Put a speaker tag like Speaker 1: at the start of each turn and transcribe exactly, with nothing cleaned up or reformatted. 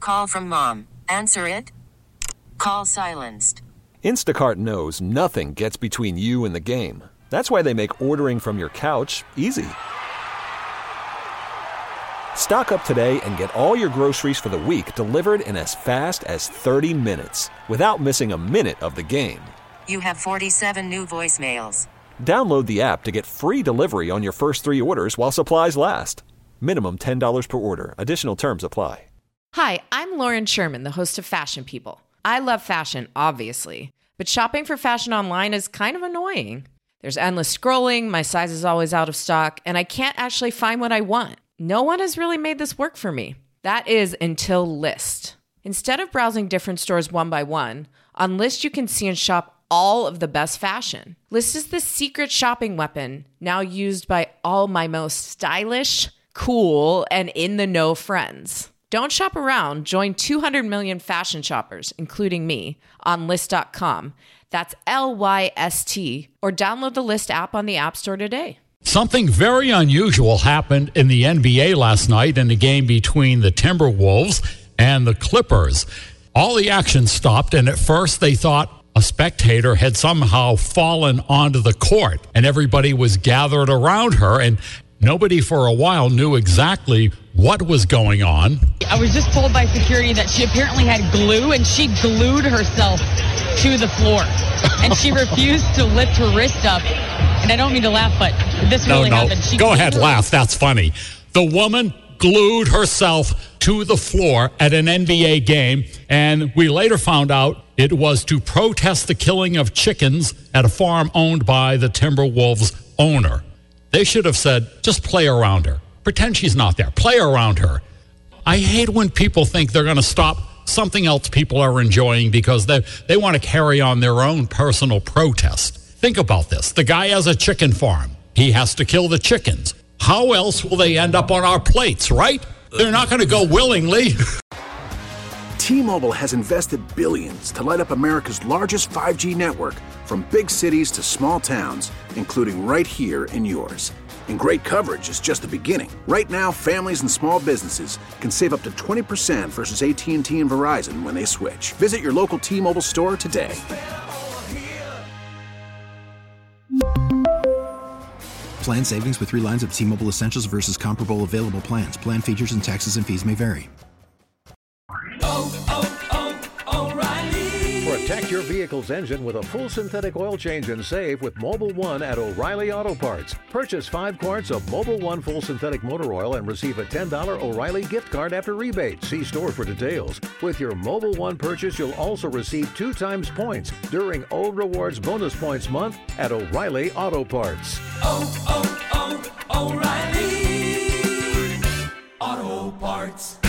Speaker 1: call from mom. Answer it. Call silenced.
Speaker 2: Instacart knows nothing gets between you and the game. That's why they make ordering from your couch easy. Stock up today and get all your groceries for the week delivered in as fast as thirty minutes without missing a minute of the game.
Speaker 1: You have forty-seven new voicemails.
Speaker 2: Download the app to get free delivery on your first three orders while supplies last. Minimum ten dollars per order. Additional terms apply.
Speaker 3: Hi, I'm Lauren Sherman, the host of Fashion People. I love fashion, obviously, but shopping for fashion online is kind of annoying. There's endless scrolling, my size is always out of stock, and I can't actually find what I want. No one has really made this work for me. That is until Lyst. Instead of browsing different stores one by one, on Lyst you can see and shop all of the best fashion. Lyst is the secret shopping weapon now used by all my most stylish, cool, and in-the-know friends. Don't shop around. Join two hundred million fashion shoppers, including me, on Lyst dot com. That's L Y S T, or download the Lyst app on the App Store today.
Speaker 4: Something very unusual happened in the N B A last night in the game between the Timberwolves and the Clippers. All the action stopped, and at first they thought a spectator had somehow fallen onto the court, and everybody was gathered around her, and nobody for a while knew exactly what was going on.
Speaker 5: I was just told by security that she apparently had glue, and she glued herself to the floor, and she refused to lift her wrist up. And I don't mean to laugh, but this
Speaker 4: no,
Speaker 5: really
Speaker 4: no.
Speaker 5: happened. She
Speaker 4: Go ahead,
Speaker 5: her-
Speaker 4: laugh. That's funny. The woman glued herself to the floor at an N B A game, and we later found out it was to protest the killing of chickens at a farm owned by the Timberwolves owner. They should have said, just play around her. Pretend she's not there. Play around her. I hate when people think they're going to stop something else people are enjoying because they, they want to carry on their own personal protest. Think about this. The guy has a chicken farm. He has to kill the chickens. How else will they end up on our plates, right? They're not going to go willingly.
Speaker 6: T-Mobile has invested billions to light up America's largest five G network, from big cities to small towns, including right here in yours. And great coverage is just the beginning. Right now, families and small businesses can save up to twenty percent versus A T and T and Verizon when they switch. Visit your local T-Mobile store today.
Speaker 7: Plan savings with three lines of T-Mobile Essentials versus comparable available plans. Plan features and taxes and fees may vary.
Speaker 8: Oh, oh, oh, O'Reilly. Protect your vehicle's engine with a full synthetic oil change and save with Mobil one at O'Reilly Auto Parts. Purchase five quarts of Mobil one full synthetic motor oil and receive a ten dollars O'Reilly gift card after rebate. See store for details. With your Mobil one purchase, you'll also receive two times points during O Rewards Bonus Points Month at O'Reilly Auto Parts.
Speaker 9: Oh, oh, oh, O'Reilly Auto Parts.